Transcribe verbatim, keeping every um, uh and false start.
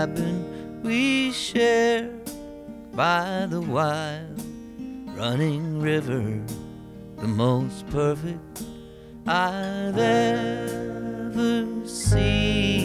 cabin we share by the wild running river, the most perfect I've ever seen.